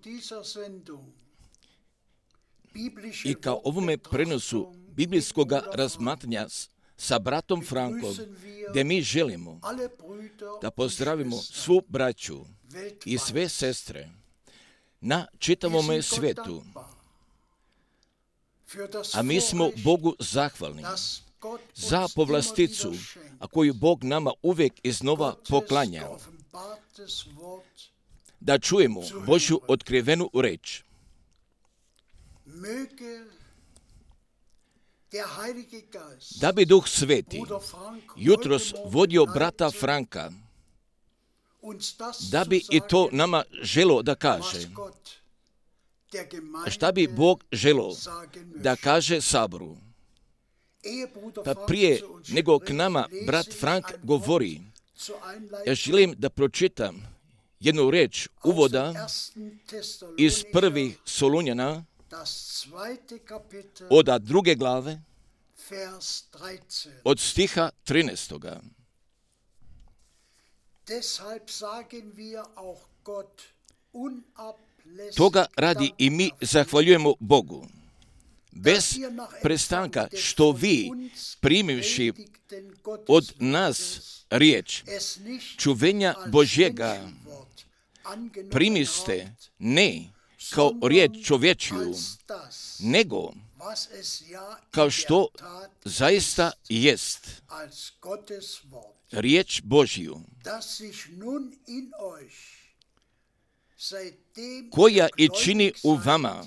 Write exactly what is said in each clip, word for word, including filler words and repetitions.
I kao ovome prenosu biblijskog razmatranja sa bratom Frankom, gdje mi želimo da pozdravimo svu braću i sve sestre na čitavome svijetu. A mi smo Bogu zahvalni za povlasticu, a koju Bog nama uvijek iznova poklanja, da čujemo Božju otkrivenu reč. Da bi Duh Sveti jutros vodio brata Franka, da bi i to nama želo da kaže. Šta bi Bog želo da kaže saboru? Pa prije nego k nama brat Frank govori, ja želim da pročitam jednu reč uvoda iz prvih Solunjana, od druge glave, od stiha trinaestoga. Toga radi i mi zahvaljujemo Bogu, bez prestanka, što vi, primivši od nas riječ čuvenja Božjega, primiste ne kao riječ čovječju, nego kao što zaista jest riječ Božju, koja i čini u vama,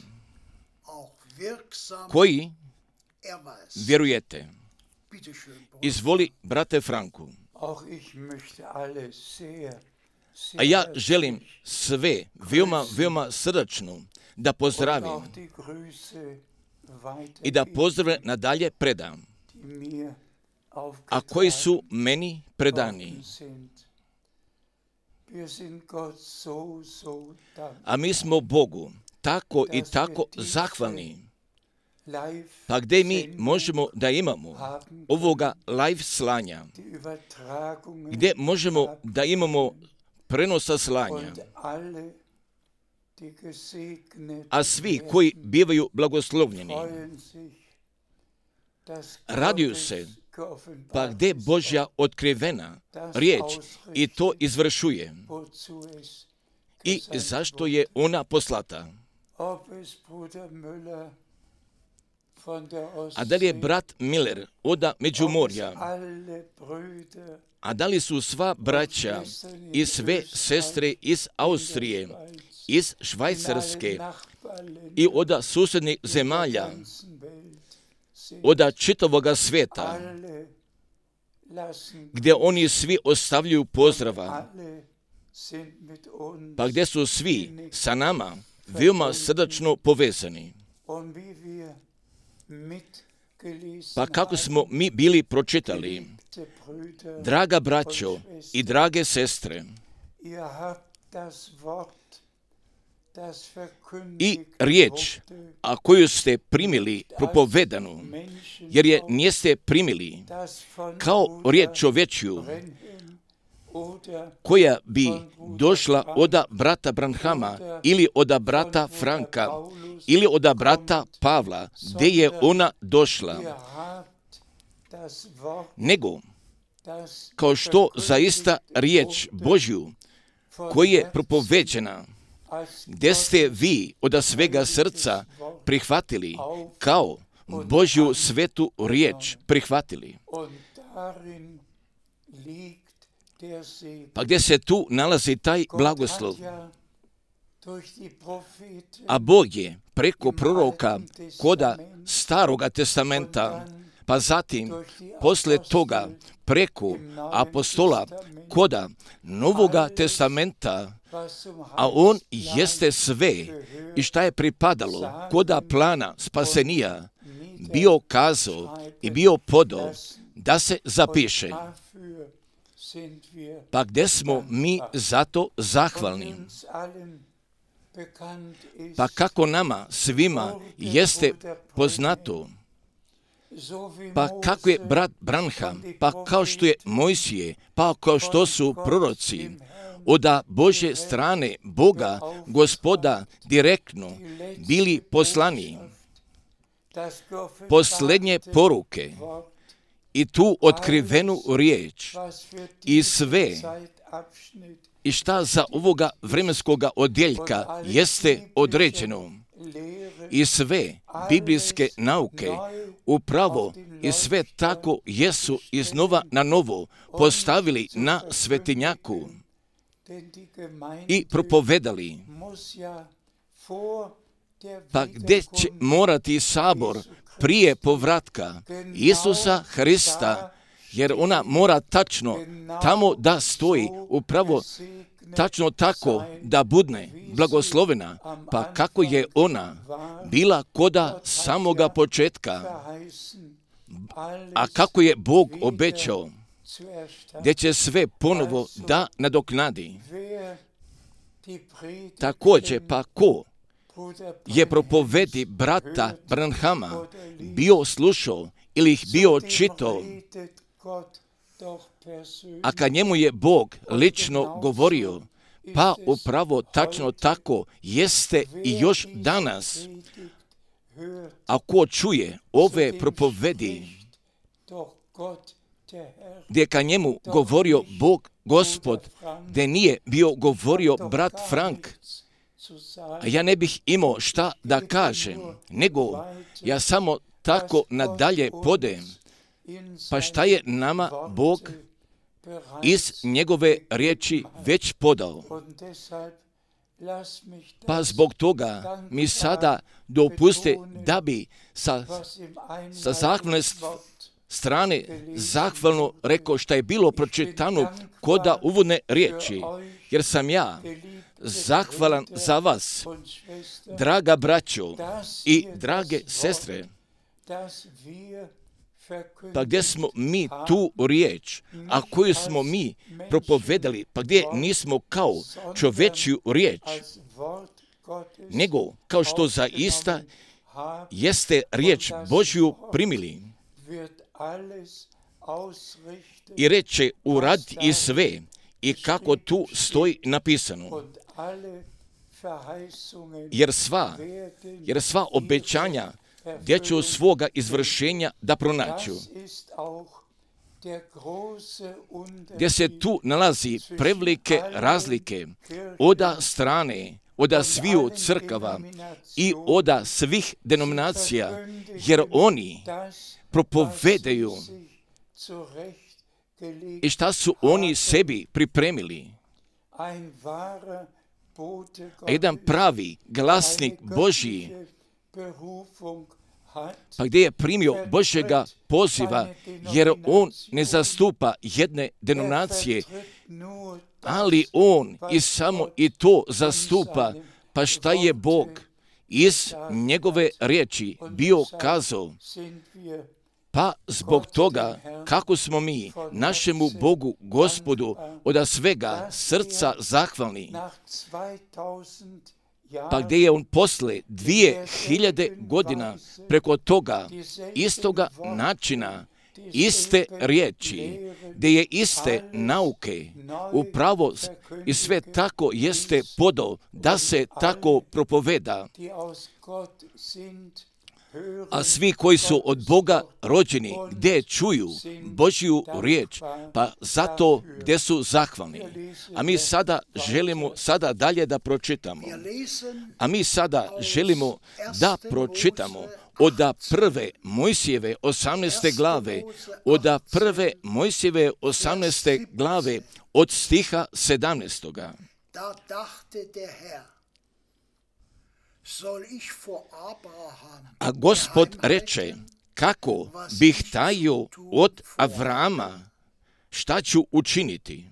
koji vjerujete. Izvoli, brate Franku. A ja želim sve veoma, veoma srdačno da pozdravim i da pozdrave nadalje predam, a koji su meni predani. A mi smo Bogu tako i tako zahvalni. Pa gdje mi možemo da imamo ovoga live slanja, gdje možemo da imamo prenosa slanja, a svi koji bivaju blagoslovljeni raduju se, pa gdje Božja otkrivena riječ i to izvršuje i zašto je ona poslata. A da li je brat Miller od Međumorja, a da li su sva braća i sve sestre iz Austrije, iz Švajcarske i od susjednih zemalja, od čitavoga svijeta, gdje oni svi ostavljaju pozdrava, pa gdje su svi sa nama veoma srdačno povezani. Pa kako smo mi bili pročitali, draga braćo i drage sestre, i riječ, a koju ste primili propovedanu, jer je niste primili kao riječ čovječju, koja bi došla od brata Branhama ili od brata Franka ili od brata Pavla, gdje je ona došla, nego kao što zaista riječ Božju koja je propoveđena, gdje ste vi od svega srca prihvatili kao Božju svetu riječ prihvatili. Pa gdje se tu nalazi taj blagoslov? A Bog je preko proroka koda Staroga testamenta, pa zatim posle toga preko apostola koda Novoga testamenta, a on jeste sve i šta je pripadalo koda plana spasenija, bio kazao i bio podo da se zapiše. Pa gdje smo mi zato zahvalni? Pa kako nama svima jeste poznato, pa kako je brat Branham, pa kao što je Mojsije, pa kao što su proroci, od Božje strane Boga, Gospoda, direktno bili poslani posljednje poruke i tu otkrivenu riječ i sve i šta za ovoga vremenskoga odjeljka jeste određeno i sve biblijske nauke upravo i sve tako jesu iznova na novo postavili na svetinjaku i propovedali. Pa gdje će morati sabor prije povratka Isusa Hrista, jer ona mora tačno tamo da stoji, upravo tačno tako da budne blagoslovena, pa kako je ona bila koda samoga početka, a kako je Bog obećao, gdje će sve ponovo da nadoknadi. Također, pa ko je propovedi brata Branhama bio slušao ili ih bio čitao, a kad njemu je Bog lično govorio, pa upravo tačno tako jeste i još danas. A ko čuje ove propovedi, gdje kad njemu govorio Bog, Gospod, gdje nije bio govorio brat Frank, a ja ne bih imao šta da kažem, nego ja samo tako nadalje podem. Pa šta je nama Bog iz njegove riječi već podao? Pa zbog toga mi sada dopuste da bi sa, sa zahvalne strane zahvalno rekao šta je bilo pročitano koda uvodne riječi, jer sam ja zahvalan za vas, draga braćo i drage sestre, pa gdje smo mi tu riječ, a koju smo mi propovedali, pa gdje nismo kao čovečju riječ, nego kao što zaista jeste riječ Božju primili. I reče uraditi i sve, i kako tu stoji napisano. Jer sva, jer sva obećanja gdje će svoga izvršenja da pronaću. Gdje se tu nalazi prevelike razlike oda strane, oda sviju crkava i oda svih denominacija, jer oni propovedaju i šta su oni sebi pripremili. A jedan pravi glasnik Božji, pa gdje je primio Božjega poziva, jer on ne zastupa jedne denominacije, ali on i samo i to zastupa, pa šta je Bog iz njegove riječi bio kazao. Pa zbog toga, kako smo mi našemu Bogu, Gospodu, od svega srca zahvalni, pa gdje je on posle dvije hiljade godina preko toga istoga načina, iste riječi, gdje je iste nauke, upravo i sve tako jeste podao da se tako propoveda. A svi koji su od Boga rođeni, gdje čuju Božju riječ, pa zato gdje su zahvalni. A mi sada želimo sada dalje da pročitamo. A mi sada želimo da pročitamo od prve Mojsijeve osamnaeste glave, od prve Mojsijeve osamnaeste glave, od stiha sedamnaestoga. A Gospod reče, kako bih tajio od Avrama, šta ću učiniti?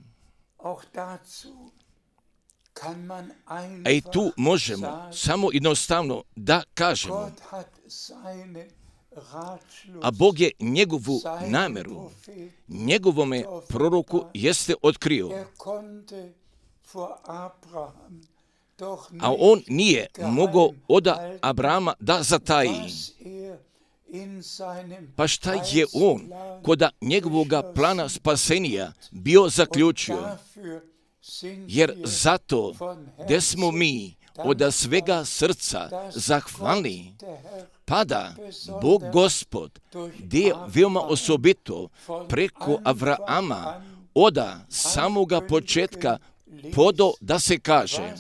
A i tu možemo samo jednostavno da kažemo, a Bog je njegovu nameru, njegovome proroku jeste otkrio. A on nije mogao od Abrama da zataji. Pa šta je on kod njegovog plana spasenja bio zaključio? jer zato gdje smo mi od svega srca zahvalni, pada Bog Gospod, gdje je veoma osobito preko Avrama od samoga početka podo da se kaže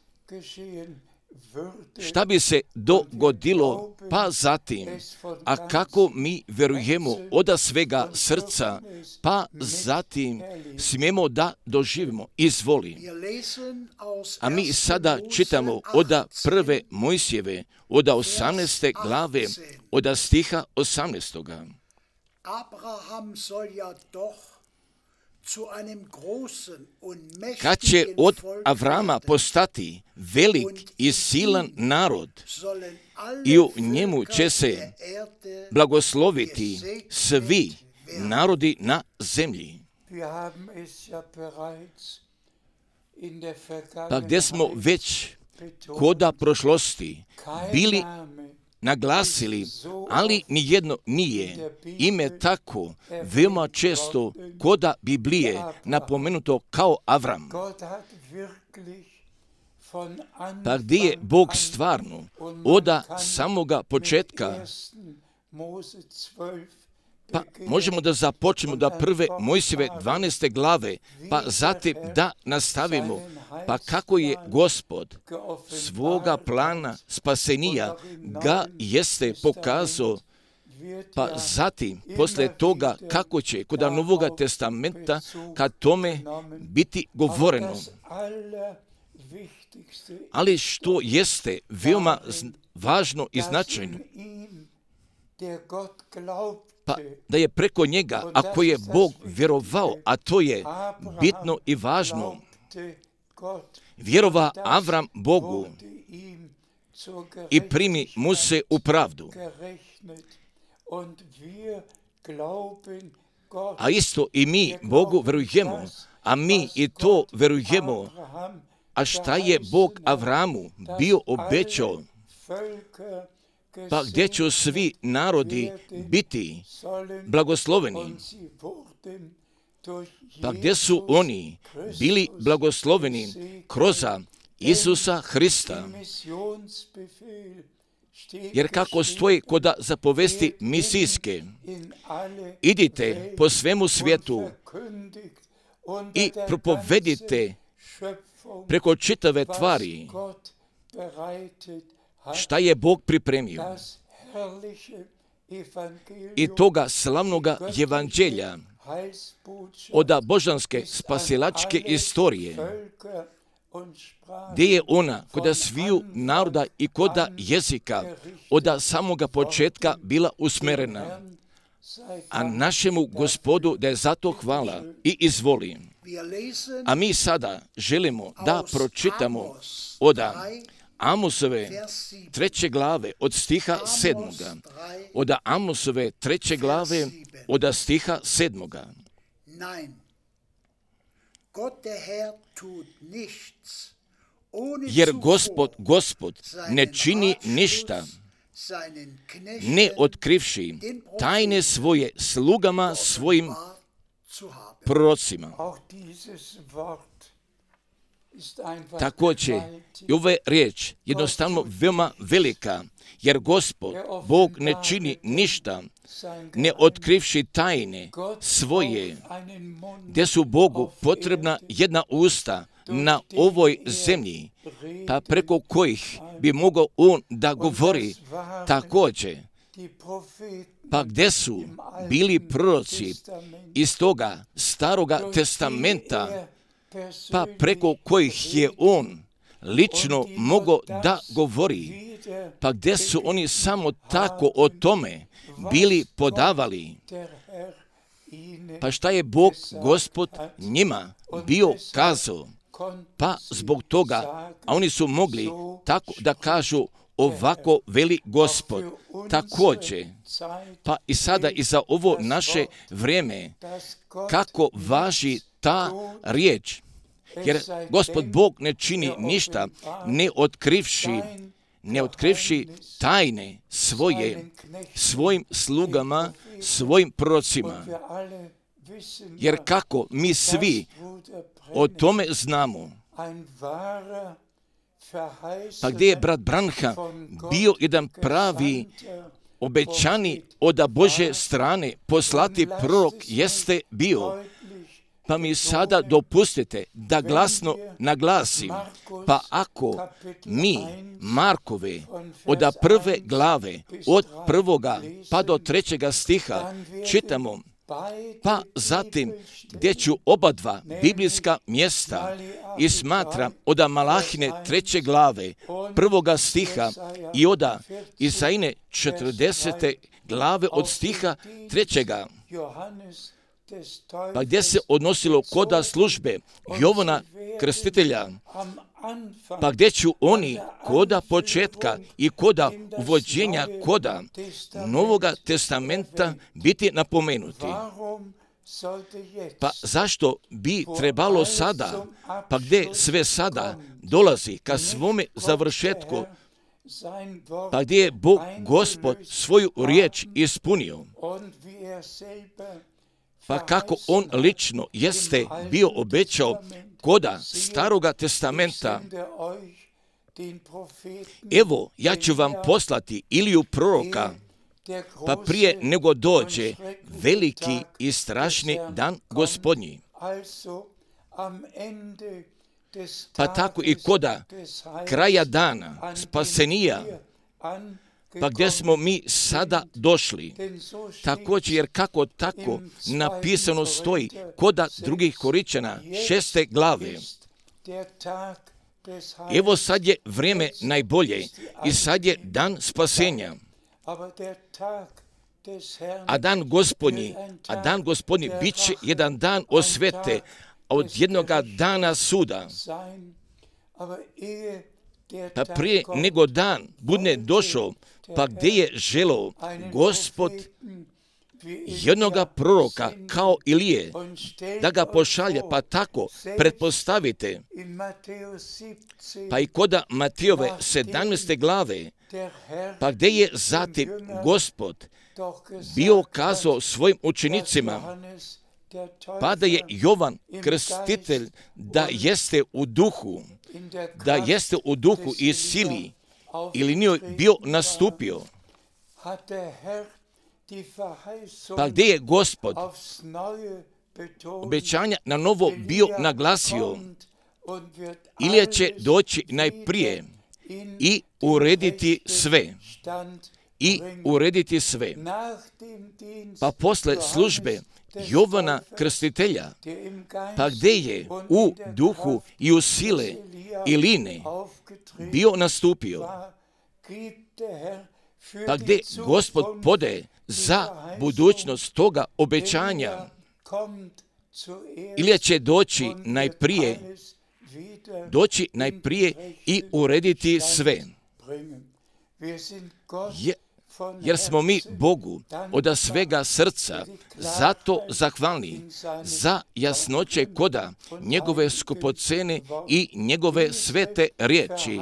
šta bi se dogodilo, pa zatim, a kako mi verujemo od svega srca, pa zatim smijemo da doživimo. Izvoli. A mi sada čitamo od prve Mojsijeve, od osamnaeste glave, od stiha osamnaestoga. Kad će od Avrama postati velik i silan narod i u njemu će se blagosloviti svi narodi na zemlji. Pa gdje smo već koda prošlosti bili naglasili, ali nijedno nije ime tako veoma često koda Biblije napomenuto kao Avram. Pa gdje je Bog stvarno od samoga početka, pa možemo da započnemo da prve Mojsijeve dvanaeste glave, pa zatim da nastavimo, pa kako je Gospod svoga plana spasenija ga jeste pokazao, pa zatim posle toga kako će kod Novoga testamenta kad tome biti govoreno. Ali što jeste veoma važno i značajno, pa da je preko njega, ako je Bog vjerovao, a to je bitno i važno, vjerova Avram Bogu i primi mu se u pravdu. A isto i mi Bogu verujemo, a mi i to verujemo. A šta je Bog Avramu bio obećao? Pa gdje će svi narodi biti blagosloveni? Pa gdje su oni bili blagosloveni kroz Isusa Hrista? Jer kako stoji kod zapovesti misijske, idite po svemu svijetu i propovedite preko čitave tvari šta je Bog pripremio. I toga slavnoga evanđelja od božanske spasilačke istorije, gdje je ona kod sviju naroda i kod jezika od samoga početka bila usmerena. A našemu Gospodu da je zato hvala i izvoli. A mi sada želimo da pročitamo od Amosove treće glave od stiha sedmoga. Od Amosove treće glave od stiha sedmoga. Jer Gospod, Gospod ne čini ništa, ne otkrivši tajne svoje slugama svojim prorocima. Također, i ova riječ jednostavno veoma velika, jer Gospod, Bog ne čini ništa, ne otkrivši tajne svoje, gdje su Bogu potrebna jedna usta na ovoj zemlji, pa preko kojih bi mogao on da govori također. Pa gdje su bili proroci iz toga staroga testamenta, pa preko kojih je on lično mogao da govori, pa gdje su oni samo tako o tome bili podavali. Pa šta je Bog, Gospod, njima bio kazao? Pa zbog toga, a oni su mogli tako da kažu ovako veli Gospod. Također, pa i sada i za ovo naše vrijeme, kako važi ta riječ. Jer Gospod Bog ne čini ništa, ne otkrivši, ne otkrivši tajne svoje, svojim slugama, svojim prorocima. Jer kako mi svi o tome znamo, pa gdje je brat Branham bio jedan pravi obećani od Božje strane poslati prorok jeste bio. Pa mi sada dopustite da glasno naglasim, pa ako mi Markove od prve glave, od prvoga pa do trećega stiha čitamo, pa zatim gdje ću oba dva biblijska mjesta i smatram od Malahine treće glave, prvoga stiha i od Isaine četrdesete glave od stiha trećega, pa gdje se odnosilo koda službe Jovana Krstitelja, pa gdje ću oni koda početka i koda uvođenja koda Novoga testamenta biti napomenuti. Pa zašto bi trebalo sada, pa gdje sve sada dolazi ka svome završetku, pa gdje je Bog Gospod svoju riječ ispunio, pa kako on lično jeste bio obećao koda Staroga testamenta, evo ja ću vam poslati Iliju proroka, pa prije nego dođe veliki i strašni dan Gospodnji. Pa tako i koda kraja dana spasenija, pa gdje smo mi sada došli, također jer kako tako napisano stoji koda drugih Koričana šeste glave. Evo sad je vrijeme najbolje i sad je dan spasenja. A dan Gospodnji, a dan Gospodnji bit će jedan dan osvete, od jednoga dana suda. Pa prije nego dan bude došao, pa gdje je želeo Gospod jednoga proroka kao Ilije, da ga pošalje, pa tako pretpostavite, pa i koda Matijove sedamnaeste glave, pa gdje je zatim Gospod bio kazao svojim učenicima, pa da je Jovan Krstitelj da jeste u duhu, da jeste u duhu i sili, ili nije bio nastupio, pa gdje je Gospod obećanja na novo bio naglasio, Ilija će doći najprije i urediti sve, i urediti sve. Pa posle službe Jovana Krstitelja, pa gdje je u duhu i u sile Iline bio nastupio, pa gdje Gospod pode za budućnost toga obećanja, Ilija će doći najprije, doći najprije i urediti sve. Je, jer smo mi Bogu od svega srca zato zahvalni za jasnoće koda njegove skupocene i njegove svete riječi.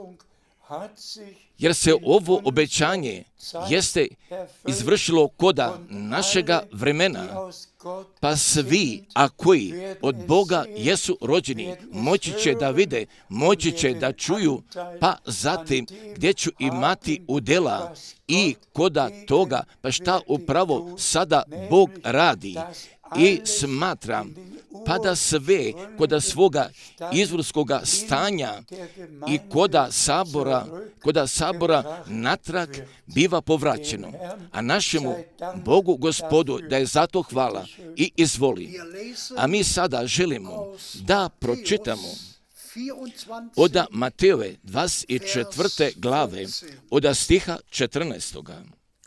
Jer se ovo obećanje jeste izvršilo koda našega vremena, pa svi, a koji od Boga jesu rođeni, moći će da vide, moći će da čuju, pa zatim gdje ću imati udjela i koda toga, pa šta upravo sada Bog radi. I smatram, pa da sve koda svoga izvorskoga stanja i koda sabora, koda sabora natrag biva povraćeno. A našemu Bogu Gospodu da je zato hvala i izvoli. A mi sada želimo da pročitamo od Matejove dvadeset četvrte glave, od stiha četrnaestoga.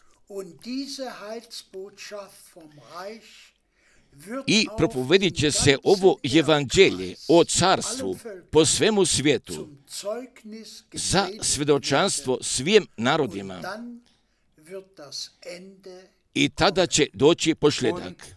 I propovedit će se ovo evanđelje o carstvu po svemu svijetu za svjedočanstvo svim narodima. I tada će doći pošljedak.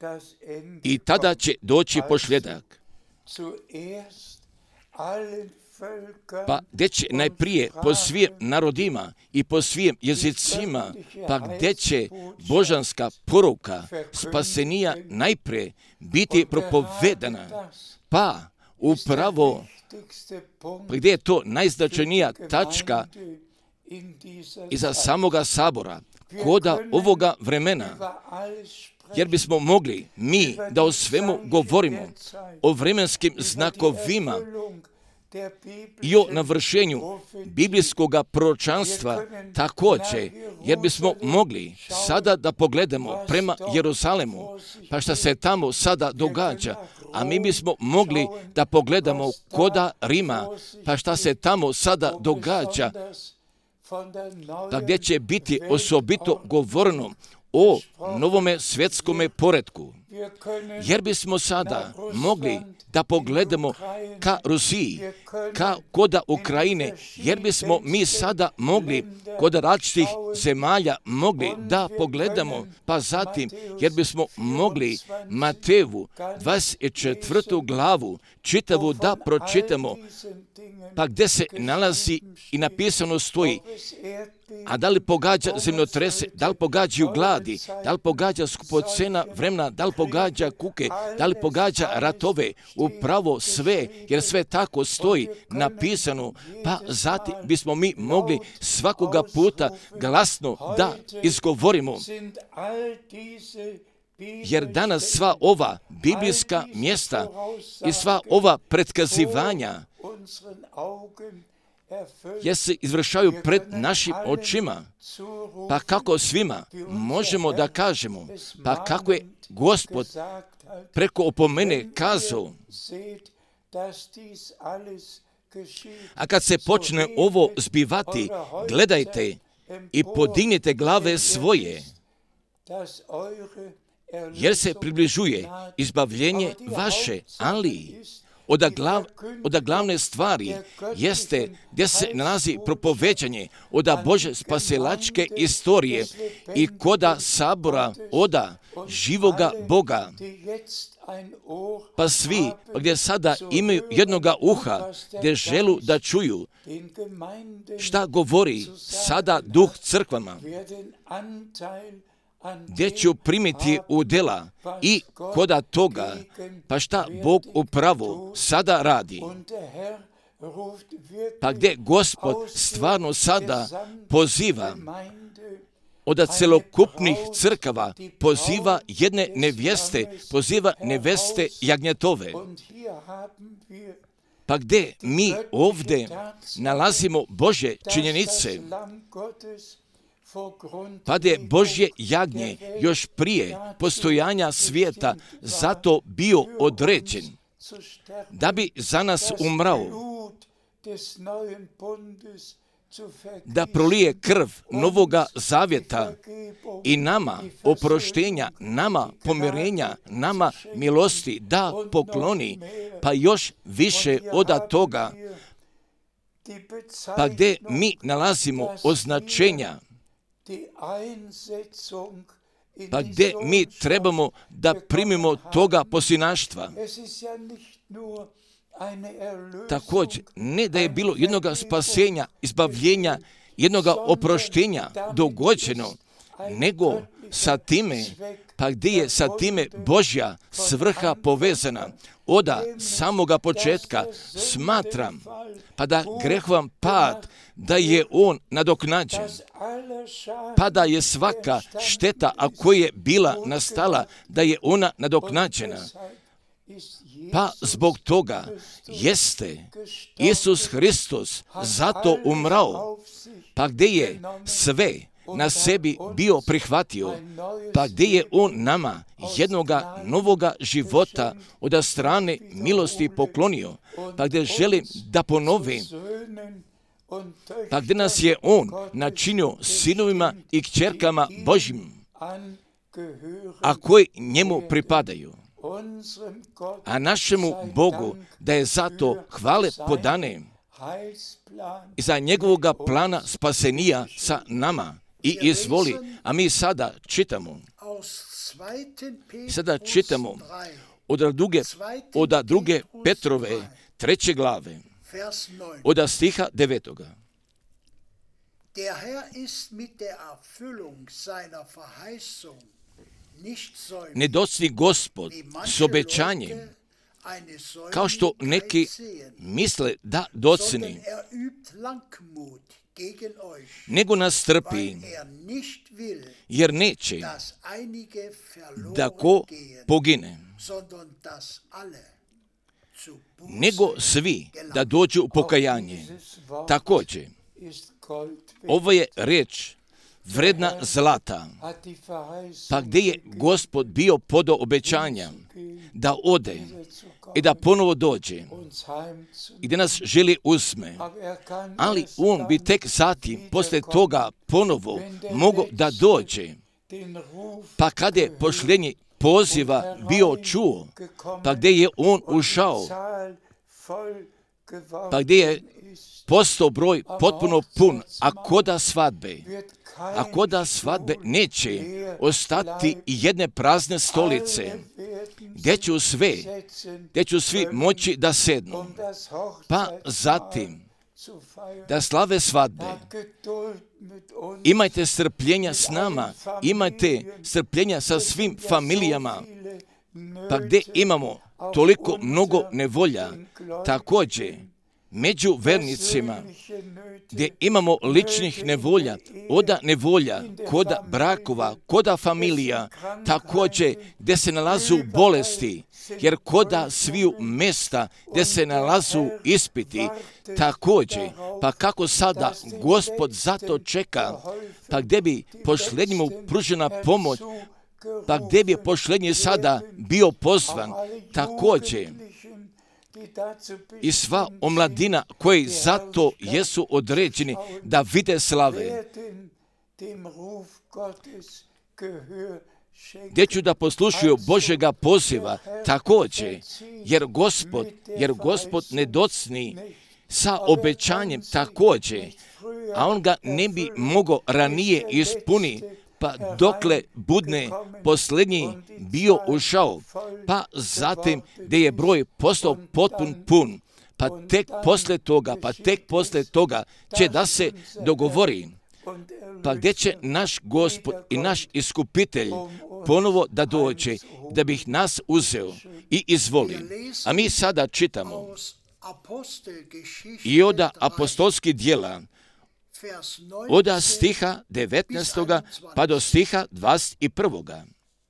I tada će doći pošljedak. pa gdje će najprije po svim narodima i po svim jezicima, pa gdje će božanska poruka spasenija najprije biti propovedana, pa upravo gdje je to najznačajnija tačka iza samoga sabora, koda ovoga vremena, jer bismo mogli mi da o svemu govorimo, o vremenskim znakovima i o navršenju biblijskog proročanstva također, jer bismo mogli sada da pogledamo prema Jeruzalemu, pa šta se tamo sada događa, a mi bismo mogli da pogledamo koda Rima, pa šta se tamo sada događa, pa gdje će biti osobito govoreno o novome svjetskome poretku. Jer bismo sada mogli da pogledamo ka Rusiji, ka koda Ukrajine, jer bismo mi sada mogli kod različitih zemalja mogli da pogledamo, pa zatim jer bismo mogli Matejevu dvadeset četvrtu glavu čitavu da pročitamo, pa gdje se nalazi i napisano stoji, a da li pogađa zemljotrese, da li pogađaju gladi, da li pogađa skupocena vremena, da li pogađa kuke, da li pogađa ratove, upravo sve, jer sve tako stoji napisano, pa zatim bismo mi mogli svakoga puta glasno da izgovorimo. Jer danas sva ova biblijska mjesta i sva ova pretkazivanja jer se izvršavaju pred našim očima, pa kako svima možemo da kažemo, pa kako je Gospod preko opomene kazao, a kad se počne ovo zbivati, gledajte i podignite glave svoje, jer se približuje izbavljenje vaše, ali Oda, glav, oda glavne stvari jeste gdje se nalazi propoveđanje oda Bože spasilačke istorije i koda sabora oda živoga Boga. Pa svi gdje sada imaju jednoga uha, gdje želu da čuju šta govori sada duh crkvama, gdje ću primiti udjela i koda toga, pa šta Bog upravo sada radi. Pa gdje Gospod stvarno sada poziva od celokupnih crkava, poziva jedne nevjeste, poziva nevjeste jagnjetove. Pa gdje mi ovdje nalazimo Božje činjenice, pa gdje Božje jagnje još prije postojanja svijeta zato bio određen, da bi za nas umrao, da prolije krv novoga zavjeta i nama oproštenja, nama pomirenja, nama milosti da pokloni, pa još više od toga, pa gdje mi nalazimo označenja, pa gdje mi trebamo da primimo toga posinaštva. Također, ne da je bilo jednog spasenja, izbavljenja, jednog oproštenja dogođeno, nego sa time, pa gdje je sa time Božja svrha povezana. Oda samoga početka smatram, pa da grehovan pad, da je on nadoknađen, pa da je svaka šteta, a koja je bila nastala, da je ona nadoknađena. Pa zbog toga jeste Isus Hristos zato umrao, pa gdje je sve na sebi bio prihvatio, pa gdje je on nama jednoga novoga života od strane milosti poklonio, pa gdje želim da ponovim, pa gdje nas je on načinio sinovima i kćerkama Božjim, a koji njemu pripadaju. A našemu Bogu da je zato hvale podane i za njegovoga plana spasenija sa nama. I izvoli, a mi sada čitamo, sada čitamo od druge, od druge Petrove treće glave, od stiha devetoga. Der Herr ist mit der Erfüllung seiner Verheißung nicht säumig, Ne docni Gospod s obećanjem, kao što neki misle da docni, sondern er übt Langmut gegen euch, nego nas trpi, weil er nicht will, jer neće dass einige da ko verloren gehen, pogine, sondern dass alle zu nego Buße svi da gelangen. dođu u pokajanje. Također, ovo je riječ vredna zlata, pa gdje je Gospod bio podao obećanja da ode i da ponovo dođe i da nas želi uzme. Ali on bi tek zatim, poslije toga ponovo mogao da dođe. Pa kada je pošljenje poziva bio čuo, pa gdje je on ušao, pa gdje je postao broj potpuno pun, a koda svadbe, a koda svadbe neće ostati i jedne prazne stolice, gdje ću sve, gdje ću svi moći da sednu, pa zatim da slave svadbe. Imajte strpljenja s nama, imajte strpljenja sa svim familijama, pa gdje imamo toliko mnogo nevolja, također među vernicima, gdje imamo ličnih nevolja, oda nevolja, koda brakova, koda familija, također gdje se nalazu bolesti, jer koda sviju mjesta gdje se nalazu ispiti, također, pa kako sada Gospod zato čeka, pa gdje bi pošlednjemu pružena pomoć, pa gdje bi pošlednji sada bio pozvan, također, i sva omladina koji zato jesu određeni da vide slave, gdje ću da poslušaju Božjega poziva, također, jer Gospod, jer Gospod ne docni sa obećanjem također, a on ga ne bi mogao ranije ispuniti, pa dokle budne posljednji bio ušao, pa zatim gdje je broj postao potpun pun, pa tek poslije toga, pa tek poslije toga će da se dogovori, pa gdje će naš Gospod i naš iskupitelj ponovo da dođe, da bi nas uzeo i izvoli. A mi sada čitamo i od apostolskih djela, od stiha devetnaestoga pa do stiha dvadeset prvoga.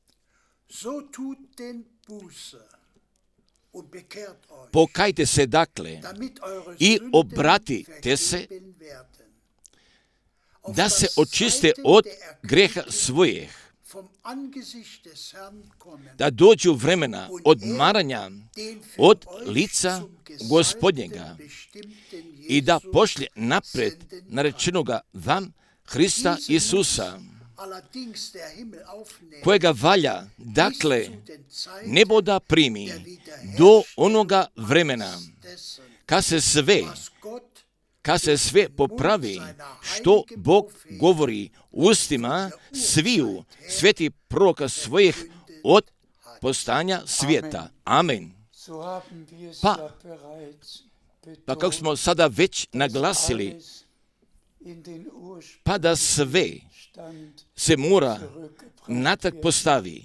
Pokajte se dakle i obratite se, da se očiste od greha svojih, da dođu vremena odmaranja od lica Gospodnjega i da pošlje napred narečenoga vam Hrista Isusa, kojega valja, dakle, nebo da primi do onoga vremena, kad se sve, kad se sve popravi, što Bog govori ustima sviju sveti proroka svojih od postanja svijeta. Amen. Pa, pa kako smo sada već naglasili, pa da sve se mora natrag postavi.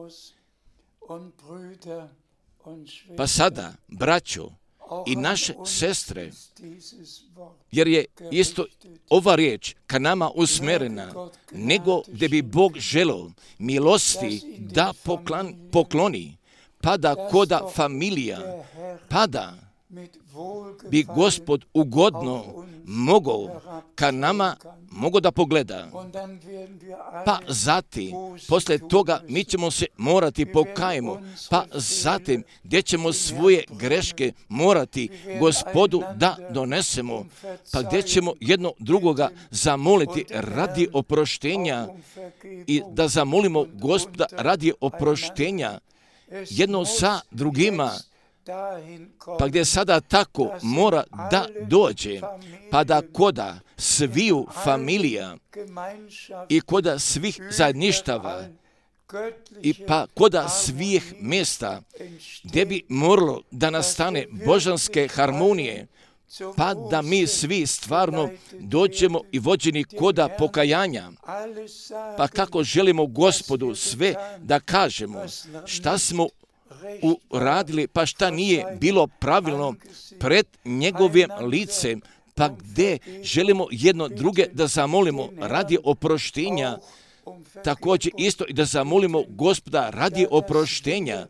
Pa sada, braćo i naše sestre, jer je isto ova riječ ka nama usmjerena, nego da bi Bog želio milosti da poklan, pokloni, pa da koda familija, pa da bi Gospod ugodno mogao ka nama mogao da pogleda. Pa zatim, poslije toga mi ćemo se morati pokajemo, pa zatim gdje ćemo svoje greške morati Gospodu da donesemo, pa gdje ćemo jedno drugoga zamoliti radi oproštenja i da zamolimo Gospoda radi oproštenja jedno sa drugima, pa gdje sada tako mora da dođe, pa da koda sviju familija i koda svih zajedništava i pa koda svih mjesta gdje bi moralo da nastane božanske harmonije, pa da mi svi stvarno dođemo i vođeni koda pokajanja. Pa kako želimo Gospodu sve da kažemo, šta smo uradili, pa šta nije bilo pravilno pred njegovim licem, pa gdje želimo jedno druge da zamolimo radi oproštenja, također isto i da zamolimo Gospoda radi oproštenja,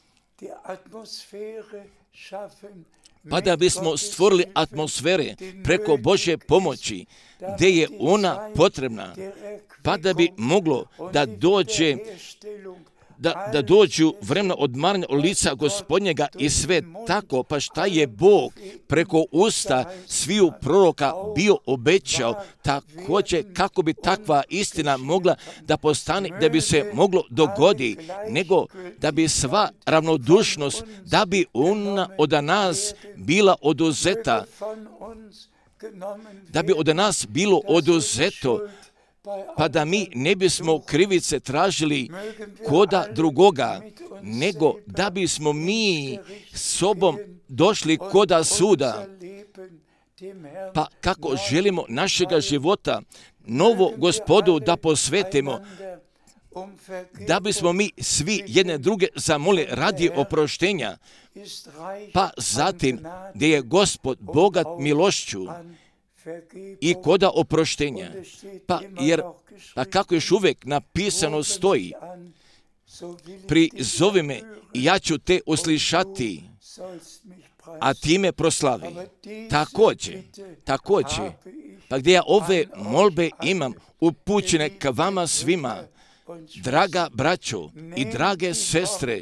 pa da bismo stvorili atmosfere preko Božje pomoći, gdje je ona potrebna, pa da bi moglo da dođe Da, da dođu vremena odmaranja od lica Gospodnjega i sve tako, pa šta je Bog preko usta sviju proroka bio obećao, također kako bi takva istina mogla da postane, da bi se moglo dogodi, nego da bi sva ravnodušnost, da bi ona od nas bila oduzeta, da bi od nas bilo oduzeto, pa da mi ne bismo krivice tražili koda drugoga, nego da bismo mi sobom došli koda suda. Pa kako želimo našega života novo Gospodu da posvetimo, da bismo mi svi jedne druge zamoli radi oproštenja, pa zatim gdje je Gospod bogat milošću i koda oproštenja. Pa jer, pa kako još uvijek napisano stoji, prizovi me i ja ću te uslišati, a ti me proslavi. Također, također, pa gdje ja ove molbe imam upućene k vama svima, draga braćo i drage sestre,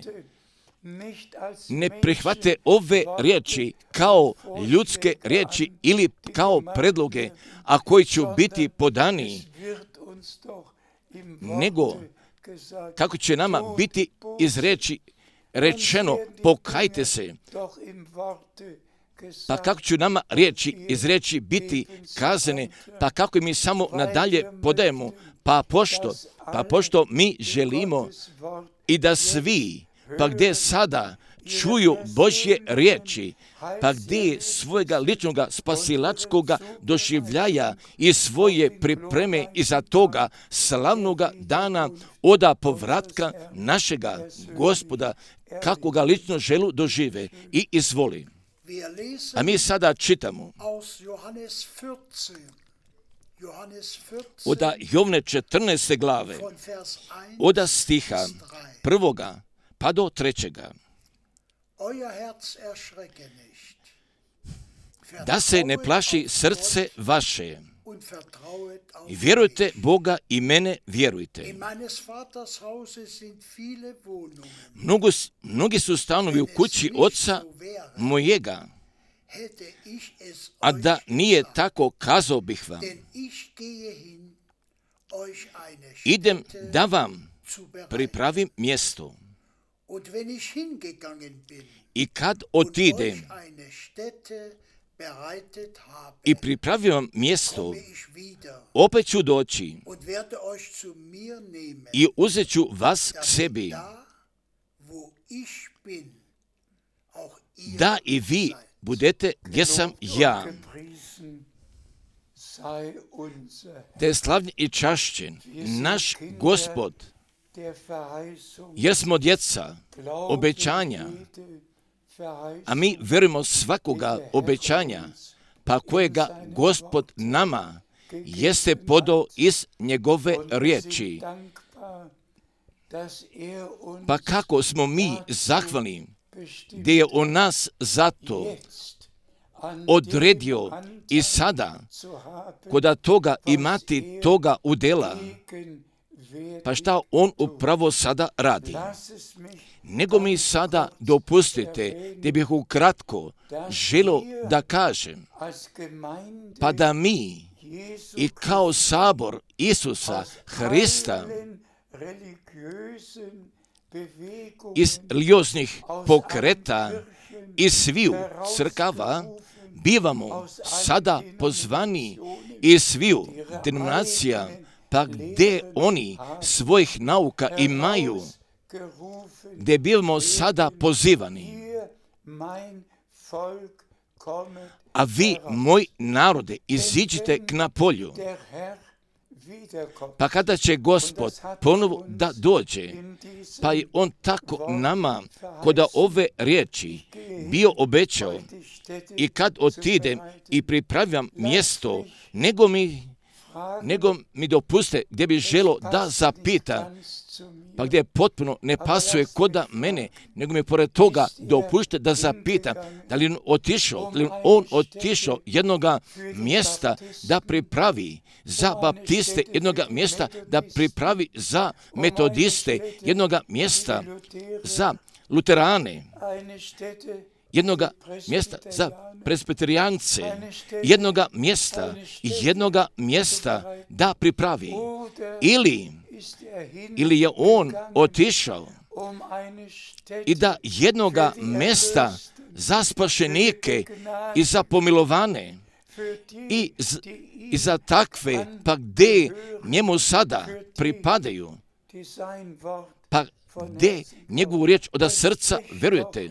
ne prihvate ove riječi kao ljudske riječi ili kao predloge, a koji će biti podani, nego kako će nama biti iz riječi rečeno pokajte se, pa kako će nama riječi iz riječi biti kazane, pa kako mi samo nadalje podajemo, pa pošto, pa pošto mi želimo i da svi, pa gdje sada čuju Božje riječi, pa gdje svojega ličnog spasilačkoga doživljaja i svoje pripreme iza toga slavnoga dana oda povratka našega Gospoda, kako ga lično želu dožive i izvoli. A mi sada čitamo oda Jovne četrnaeste glave, oda stiha prvoga pa do trećega. Da se ne plaši srce vaše i vjerujte Boga i mene vjerujte. Mnogo, mnogi su stanovi u kući oca mojega, a da nije tako, kazao bih vam. Idem da vam pripravim mjesto. I kad otidem i pripravim vam mjesto, opet ću doći i uzet ću vas k sebi, da i vi budete gdje sam ja. Da je slavljen i čašćen naš Gospod, jer smo djeca obećanja, a mi vjerujemo svakoga obećanja, pa kojega Gospod nama jeste podao iz njegove riječi. Pa kako smo mi zahvalni, gdje je on nas zato odredio i sada, koda toga imati toga udjela, pa šta on upravo sada radi? Nego mi sada dopustite da bih ukratko želio da kažem, pa da mi i kao sabor Isusa Hrista iz religioznih pokreta i sviju crkava bivamo sada pozvani iz sviju denominacija, pa gdje oni svojih nauka imaju, gdje bivamo sada pozivani. a vi, moj narode, iziđite k na polju. Pa kada će Gospod ponovo da dođe, pa je on tako nama, koda ove riječi bio obećao, i kad otidem i pripravljam mjesto, nego mi, nego mi dopuste gdje bi želo da zapita, pa gdje potpuno ne pasuje koda mene, nego mi pored toga dopušte da zapita, da li on otišao, da li on otišao jednoga mjesta da pripravi za baptiste, jednoga mjesta da pripravi za metodiste, jednoga mjesta za luterane, jednoga mjesta za presbiterijance, jednoga mjesta, jednoga mjesta da pripravi. Ili, ili je on otišao i da jednoga mjesta za spašenike i za pomilovane i, z, i za takve, pa gdje njemu sada pripadaju, pa gdje njegovu riječ od srca verujete.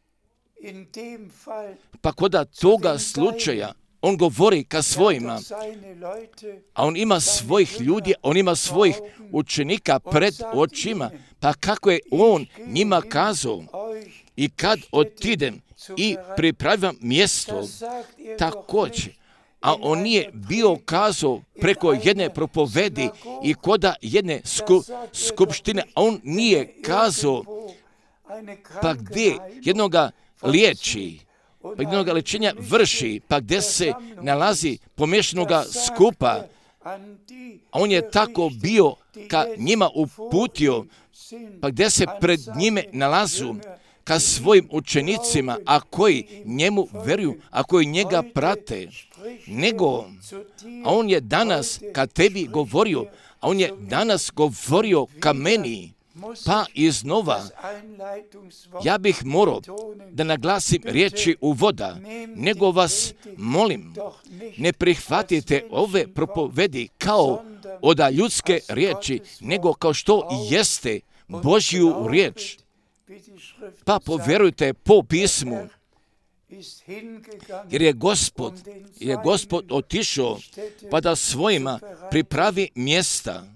Pa koda toga slučaja on govori ka svojima, a on ima svojih ljudi, on ima svojih učenika pred očima, pa kako je on njima kazao, i kad otidem i pripravljam mjesto, također, a on nije bio kazao preko jedne propovedi i koda jedne sku, skupštine, a on nije kazao, pa gdje jednoga liječi, pa jednoga liječenja vrši, pa gdje se nalazi pomješanoga skupa, a on je tako bio ka njima uputio, pa gdje se pred njime nalazu ka svojim učenicima, a koji njemu veruju, a koji njega prate, nego, a on je danas ka tebi govorio, a on je danas govorio ka meni, pa iznova, ja bih morao da naglasim riječi uvoda, nego vas molim, ne prihvatite ove propovedi kao od ljudske riječi, nego kao što jeste Božju riječ. Pa povjerujte po pismu, jer je Gospod, je Gospod otišao pa da svojima pripravi mjesta,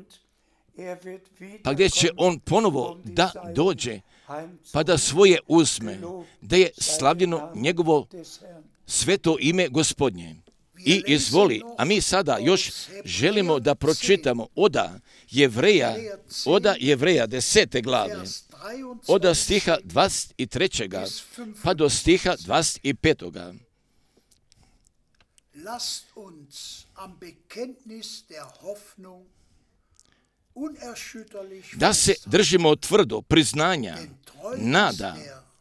pa gdje će on ponovo da dođe, pa da svoje uzme, da je slavljeno njegovo sveto ime Gospodnje. I izvoli, a mi sada još želimo da pročitamo oda Jevreja, oda Jevreja desete glave, oda stiha dvadeset trećeg pa do stiha dvadeset petog Lasst uns am Bekenntnis der Hoffnung unerschütterlich da se držimo tvrdo priznanja, nada,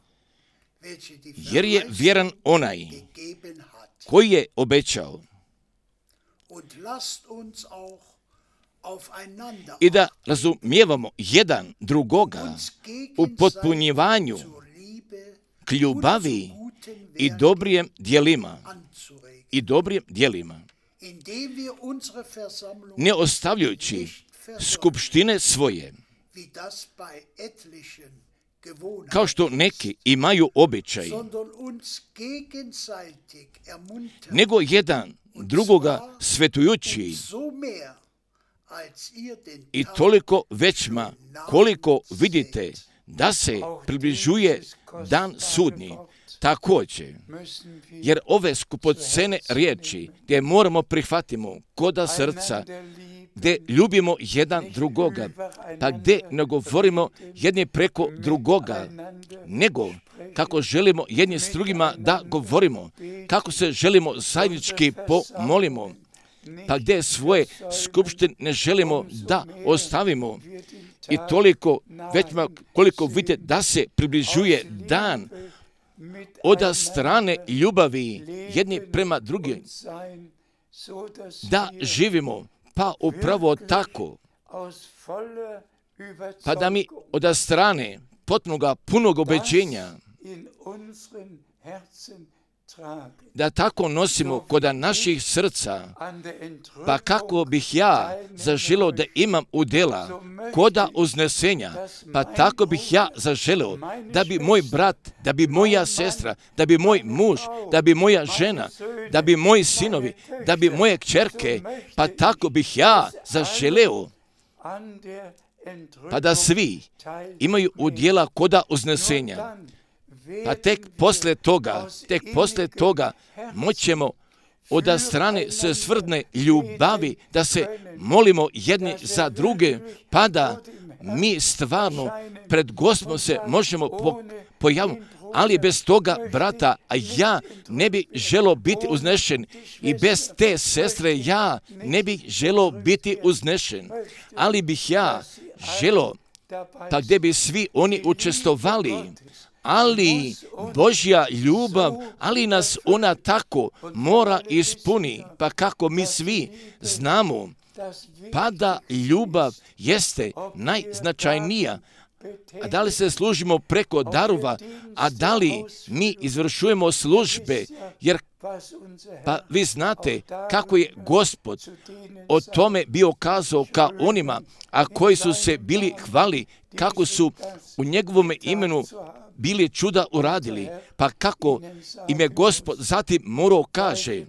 jer je vjeran onaj gegeben hat. koji je obećao, Und lasst uns auch aufeinander i da razumijevamo jedan drugoga uns u gegenseitig potpunjivanju zur Liebe k ljubavi und zu guten i Werken dobrijem djelima, anzuregen, i dobrijem djelima, indem wir unsere Versammlung ne ostavljajući skupštine svoje, wie das bei etlichen gewohnt kao što neki imaju običaj, sondern uns gegenseitig ermuntern, nego jedan drugoga svetujući, so mehr als ihr den i Tag toliko većma koliko vidite da se približuje dan sudnji. Također, jer ove skupocene riječi gdje moramo prihvatimo koda srca, gdje ljubimo jedan drugoga, pa gdje ne govorimo jedni preko drugoga, nego kako želimo jedni s drugima da govorimo, kako se želimo zajednički pomolimo, pa gdje svoje skupštine ne želimo da ostavimo, i toliko većma koliko vidite da se približuje dan od strane ljubavi jedni prema drugim, da živimo pa upravo tako, pa da mi od strane potpunoga punog obećenja da tako nosimo kod naših srca, pa kako bih ja zaželio da imam udjela koda uznesenja, pa tako bih ja zaželio da bi moj brat, da bi moja sestra, da bi moj muž, da bi moja žena, da bi moji sinovi, da bi moje kćerke, pa tako bih ja zaželio pa da svi imaju udjela koda uznesenja. Pa tek poslije toga, tek poslije toga moćemo od strane se svrdne ljubavi da se molimo jedni za druge, pa da mi stvarno pred Gospodom se možemo po, pojaviti. Ali bez toga, brata, a ja ne bi želio biti uznešen i bez te sestre ja ne bih želio biti uznešen. Ali bih ja želio, pa gdje bi svi oni učestvovali, ali Božja ljubav, ali nas ona tako mora ispuni, pa kako mi svi znamo, pa da ljubav jeste najznačajnija. A da li se služimo preko darova, a da li mi izvršujemo službe, jer pa vi znate kako je Gospod o tome bio kazao ka onima, a koji su se bili hvali, kako su u njegovom imenu bili čuda uradili, pa kako im je Gospod zatim morao kaže,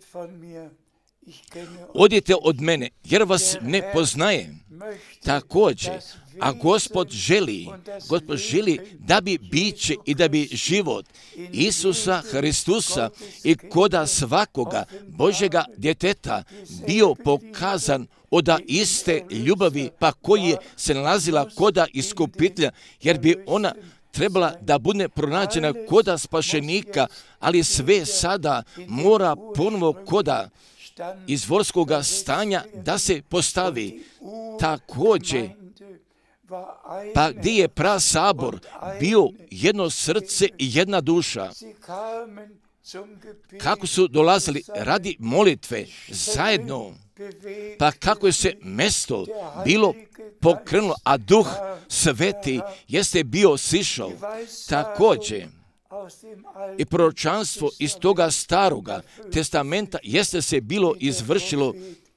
odite od mene, jer vas ne poznajem. Također, a Gospod želi, Gospod želi da bi biće i da bi život Isusa Hristusa i koda svakoga Božjega djeteta bio pokazan od iste ljubavi, pa koji se nalazila koda iskupitelja, jer bi ona trebala da bude pronađena koda spašenika, ali sve sada mora ponovo koda izvorskoga stanja da se postavi. Također, pa gdje je prasabor bio jedno srce i jedna duša, kako su dolazili radi molitve zajedno, pa kako je se mjesto bilo pokrenulo, a Duh Sveti jeste bio sišao. Također, i proročanstvo iz toga staroga testamenta jeste se bilo izvršilo,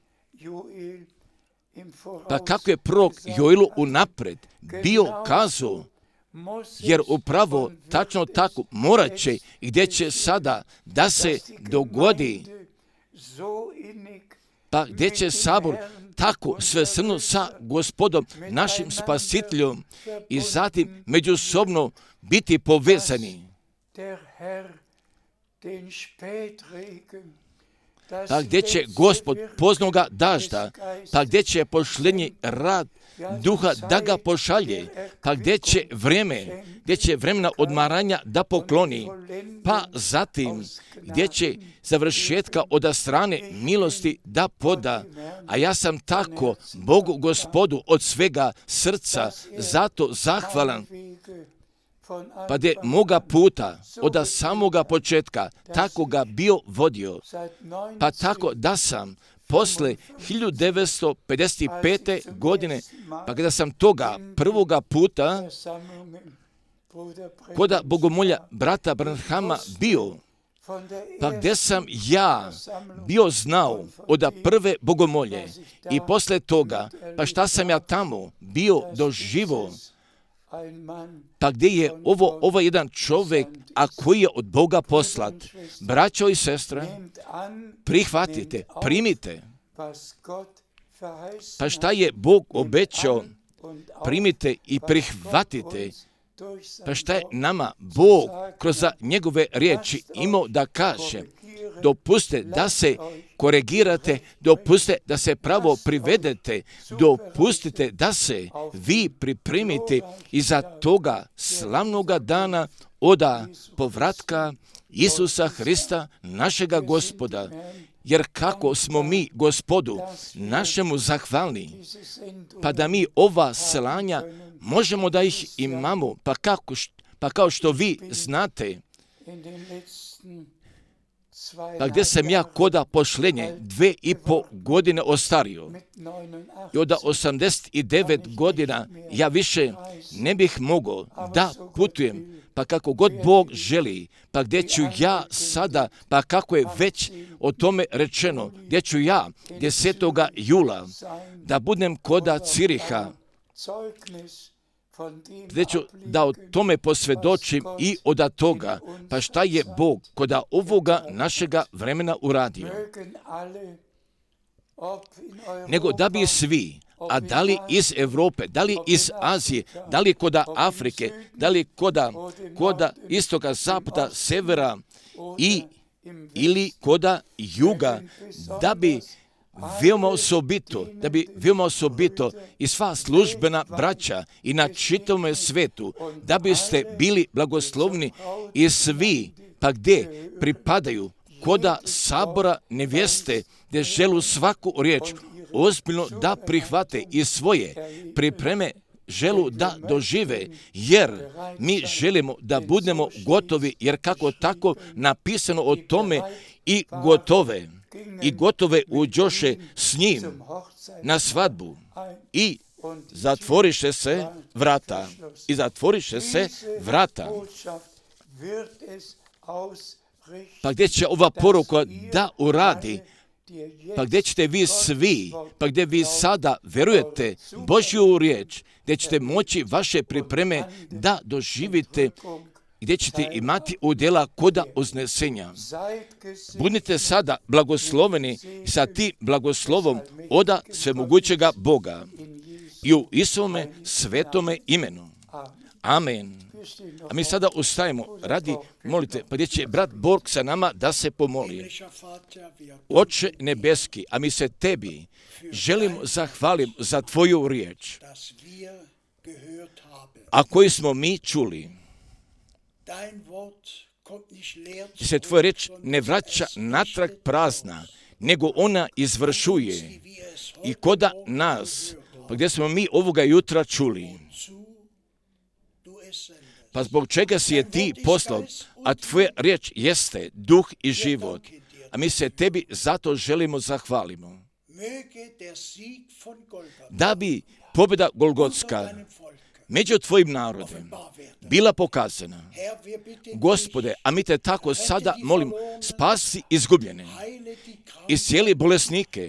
pa kako je prorok Joilu unapred bio kazao, jer upravo tačno tako morat će i gdje će sada da se dogodi, pa gdje će sabor tako svesrno sa Gospodom, našim Spasiteljom i zatim međusobno biti povezani. Pa gdje će Gospod poznoga dažda, pa gdje će pošljenji rad Duha da ga pošalje, pa gdje će vrijeme, gdje će vremena odmaranja da pokloni, pa zatim gdje će završetka od strane milosti da poda. A ja sam tako Bogu Gospodu od svega srca zato zahvalan, pa gdje moga puta od samoga početka tako ga bio vodio, pa tako da sam posle hiljadu devetsto pedeset pete. godine, pa kada sam toga prvoga puta koda bogomolja brata Branhama bio, pa gdje sam ja bio znao od prve bogomolje i posle toga, pa šta sam ja tamo bio doživo, pa gdje je ovo, ovo jedan čovjek, a koji je od Boga poslat. Braćo i sestre, prihvatite, primite. Pa šta je Bog obećao, primite i prihvatite. Pa šta je nama Bog kroz njegove riječi imao da kaže, dopustite da se korigirate, dopustite da se pravo privedete, dopustite da se vi pripremite iza toga slavnoga dana oda povratka Isusa Hrista, našega Gospoda. Jer kako smo mi Gospodu našemu zahvalni, pa da mi ova slanja možemo da ih imamo, pa, kako, pa kao što vi znate, pa gdje sam ja koda pošljenje dve i po godine ostario i od osamdeset devet godina ja više ne bih mogao da putujem, pa kako god Bog želi, pa gdje ću ja sada, pa kako je već o tome rečeno, gdje ću ja desetog jula da budem koda Ciriha, gdje ću da o tome posvjedočim i od toga, pa šta je Bog koda ovoga našega vremena uradio. Nego da bi svi, a da li iz Europe, da li iz Azije, da li koda Afrike, da li koda, koda istoka, zapada, severa i ili koda juga, da bi veoma osobito, da bi veoma osobito i sva službena braća i na čitavom svetu, da biste bili blagoslovni i svi, pa gdje pripadaju koda sabora nevjeste, gdje želu svaku riječ ozbiljno da prihvate i svoje pripreme želu da dožive, jer mi želimo da budemo gotovi, jer kako tako napisano o tome i gotove, i gotove uđoše s njim na svadbu i zatvoriše se vrata, i zatvoriše se vrata. Pa gdje će ova poruka da uradi, pa gdje ćete vi svi, pa gdje vi sada verujete Božju riječ, gdje ćete moći vaše pripreme da doživite, gdje ćete imati udjela koda uznesenja. Budite sada blagosloveni sa tim blagoslovom oda svemogućega Boga i u Isovome svetome imenu. Amen. A mi sada ustajemo radi molite, pa gdje će brat Borg sa nama da se pomoli. Oče nebeski, a mi se tebi želimo zahvalim za tvoju riječ, a koju smo mi čuli. Se tvoja riječ ne vraća natrag prazna, nego ona izvršuje. I koda nas, pa gdje smo mi ovoga jutra čuli, pa zbog čega si je ti poslao, a tvoja riječ jeste duh i život, a mi se tebi zato želimo zahvalimo. Da bi pobjeda Golgotska među tvojim narodom bila pokazana. Gospode, a mi te tako sada molim, spasi izgubljene, iscijeli bolesnike,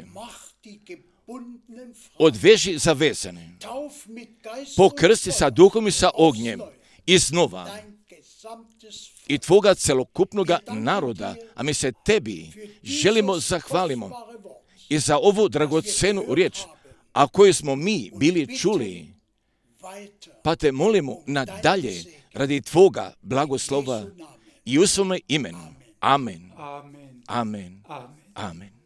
odveži zavezane, pokrsti sa duhom i sa ognjem iznova i tvoga celokupnoga naroda, a mi se tebi želimo zahvalimo i za ovu dragocenu riječ, a koju smo mi bili čuli, pa te molimo nadalje radi tvoga blagoslova i u svome imenu. Amen. Amen. Amen. Amen.